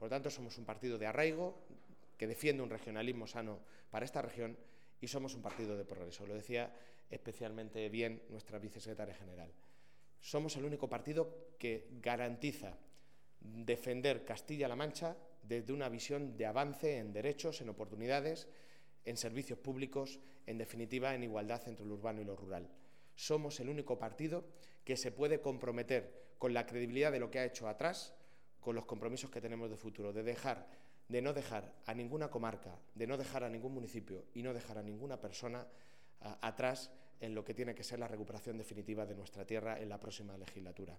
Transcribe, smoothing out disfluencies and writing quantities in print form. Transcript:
Por lo tanto, somos un partido de arraigo que defiende un regionalismo sano para esta región y somos un partido de progreso. Lo decía especialmente bien nuestra vicesecretaria general. Somos el único partido que garantiza defender Castilla-La Mancha desde una visión de avance en derechos, en oportunidades, en servicios públicos, en definitiva, en igualdad entre lo urbano y lo rural. Somos el único partido que se puede comprometer con la credibilidad de lo que ha hecho atrás, con los compromisos que tenemos de futuro, de no dejar a ninguna comarca, de no dejar a ningún municipio y no dejar a ninguna persona atrás en lo que tiene que ser la recuperación definitiva de nuestra tierra en la próxima legislatura.